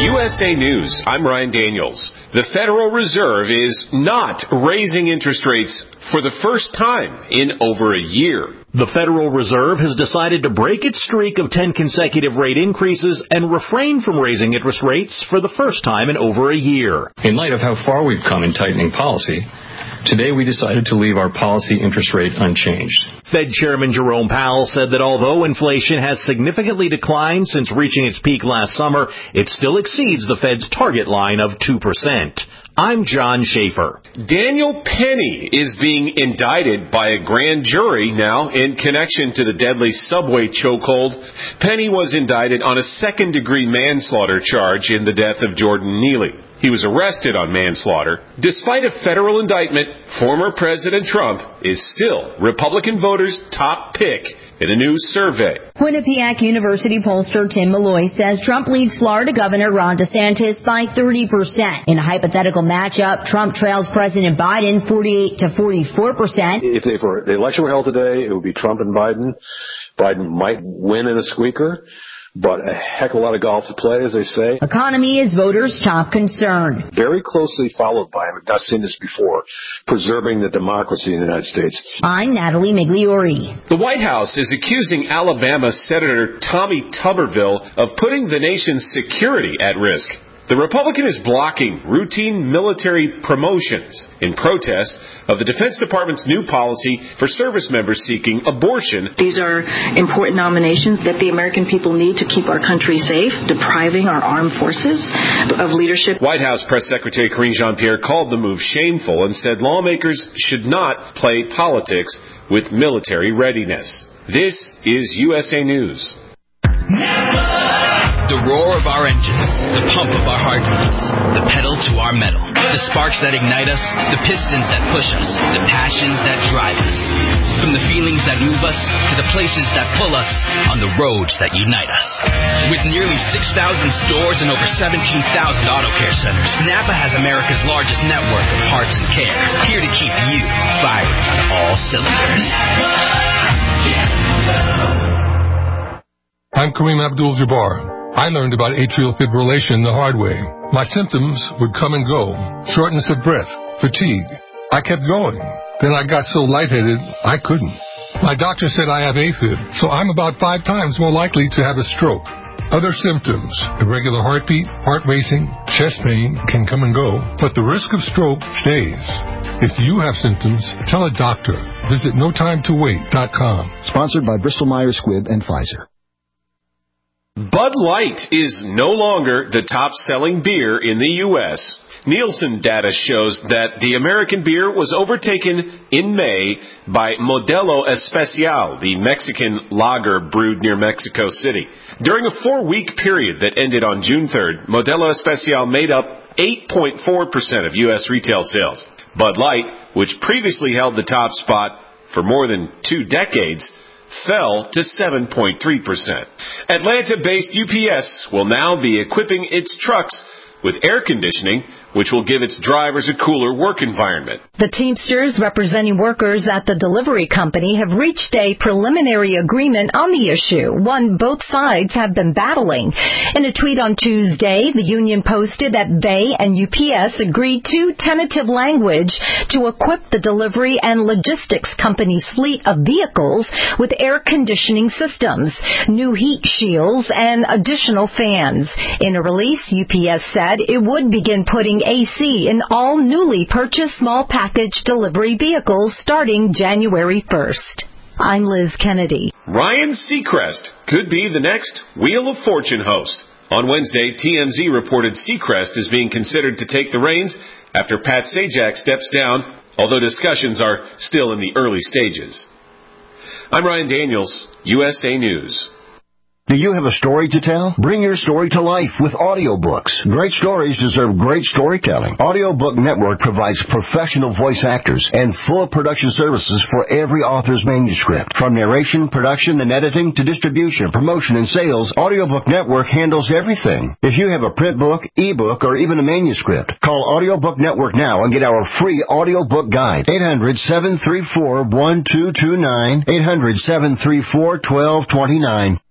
USA News, I'm Ryan Daniels. The Federal Reserve is not raising interest rates for the first time in over a year. The Federal Reserve has decided to break its streak of 10 consecutive rate increases and refrain from raising interest rates for the first time in over a year. In light of how far we've come in tightening policy, today we decided to leave our policy interest rate unchanged. Fed Chairman Jerome Powell said that although inflation has significantly declined since reaching its peak last summer, it still exceeds the Fed's target line of 2%. I'm John Schaefer. Daniel Penny is being indicted by a grand jury now in connection to the deadly subway chokehold. Penny was indicted on a second-degree manslaughter charge in the death of Jordan Neely. He was arrested on manslaughter. Despite a federal indictment, former President Trump is still Republican voters' top pick in a new survey. Quinnipiac University pollster Tim Malloy says Trump leads Florida Governor Ron DeSantis by 30%. In a hypothetical matchup, Trump trails President Biden 48 to 44%. If the election were held today, it would be Trump and Biden. Biden might win in a squeaker, but a heck of a lot of golf to play, as they say. Economy is voters' top concern. Very closely followed by, I've not seen this before, preserving the democracy in the United States. I'm Natalie Migliori. The White House is accusing Alabama Senator Tommy Tuberville of putting the nation's security at risk. The Republican is blocking routine military promotions in protest of the Defense Department's new policy for service members seeking abortion. These are important nominations that the American people need to keep our country safe, depriving our armed forces of leadership. White House Press Secretary Karine Jean-Pierre called the move shameful and said lawmakers should not play politics with military readiness. This is USA News. The roar of our engines, the pump of our heartbeats, the pedal to our metal, the sparks that ignite us, the pistons that push us, the passions that drive us. From the feelings that move us to the places that pull us on the roads that unite us. With nearly 6,000 stores and over 17,000 auto care centers, Napa has America's largest network of parts and care, here to keep you firing on all cylinders. I'm Kareem Abdul-Jabbar. I learned about atrial fibrillation the hard way. My symptoms would come and go. Shortness of breath, fatigue. I kept going. Then I got so lightheaded, I couldn't. My doctor said I have AFib, so I'm about 5 times more likely to have a stroke. Other symptoms, irregular heartbeat, heart racing, chest pain can come and go, but the risk of stroke stays. If you have symptoms, tell a doctor. Visit NoTimeToWait.com. Sponsored by Bristol-Myers Squibb and Pfizer. Bud Light is no longer the top-selling beer in the U.S. Nielsen data shows that the American beer was overtaken in May by Modelo Especial, the Mexican lager brewed near Mexico City. During a 4-week period that ended on June 3rd, Modelo Especial made up 8.4% of U.S. retail sales. Bud Light, which previously held the top spot for more than 2 decades, fell to 7.3%. Atlanta-based UPS will now be equipping its trucks with air conditioning, which will give its drivers a cooler work environment. The Teamsters representing workers at the delivery company have reached a preliminary agreement on the issue, one both sides have been battling. In a tweet on Tuesday, the union posted that they and UPS agreed to tentative language to equip the delivery and logistics company's fleet of vehicles with air conditioning systems, new heat shields, and additional fans. In a release, UPS said it would begin putting AC in all newly purchased small package delivery vehicles starting January 1st. I'm Liz Kennedy. Ryan Seacrest could be the next Wheel of Fortune host. On Wednesday, TMZ reported Seacrest is being considered to take the reins after Pat Sajak steps down, although discussions are still in the early stages. I'm Ryan Daniels, USA News. Do you have a story to tell? Bring your story to life with audiobooks. Great stories deserve great storytelling. Audiobook Network provides professional voice actors and full production services for every author's manuscript. From narration, production, and editing to distribution, promotion, and sales, Audiobook Network handles everything. If you have a print book, ebook, or even a manuscript, call Audiobook Network now and get our free audiobook guide. 800-734-1229, 800-734-1229.